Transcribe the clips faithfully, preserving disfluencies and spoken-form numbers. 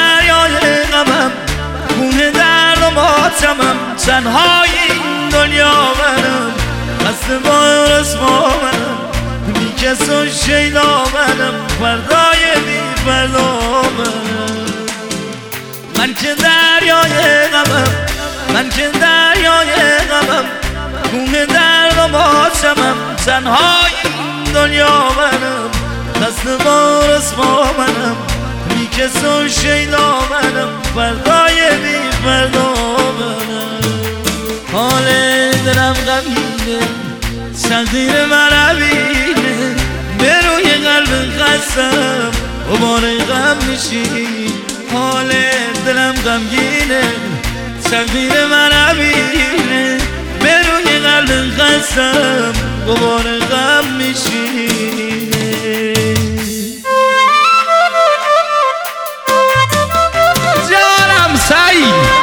دریای غمم، کوه درد و ماتمم، تنهای این دنیا منم، خسته با رسوا منم، بی کس و شیدا منم، فردای بی فردا منم. من که دریای غمم، من که دریای غمم، کوه درد و ماتمم، تنهای این دنیا منم، خسته با رسوا منم، بی کس و شیدا منم، فردای بی فردا منم. حال دلم غمینه، تقدیر من عبینه، به روی قلب خستم غبار غم میشی. حال دلم غمگینه، تقدیر من عبینه، به روی قلب خستم غبار غم میشینه. جانم سعید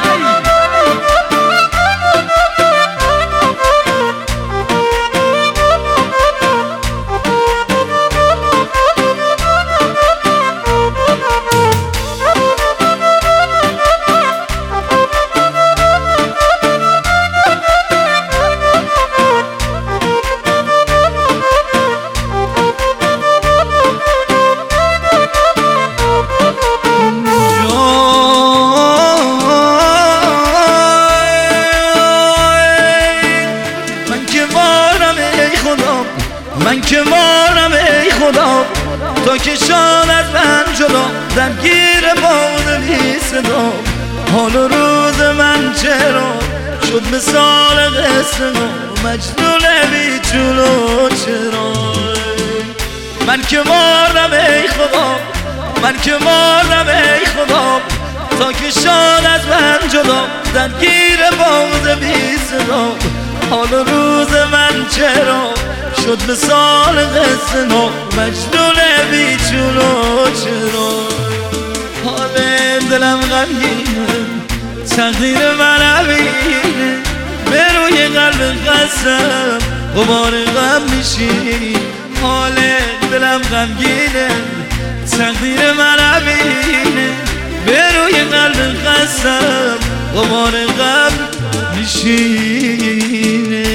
من که مارم ای خدا، تا که شان از من جدا، درگیر باد بی صدا. حال و روز من چرا شد مثال قصه مجنون بی چون و چرا. من که مارم ای خدا، من که مارم ای خدا، تا که شان از من جدا، درگیر باد بی صدا. حال و روز من چرا شد مثال قصه نو، مجنون بی چون و چرا. حال دلم غمگینه، تقدیر من عبینه، به روی قلب خستم غبار غم میشی. حال دلم غمگینه، تقدیر من عبینه، به روی قلب خستم غبار غم میشینه.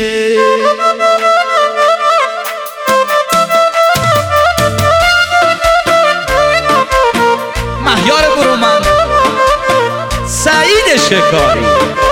مهیار برومند، سعید شکاری.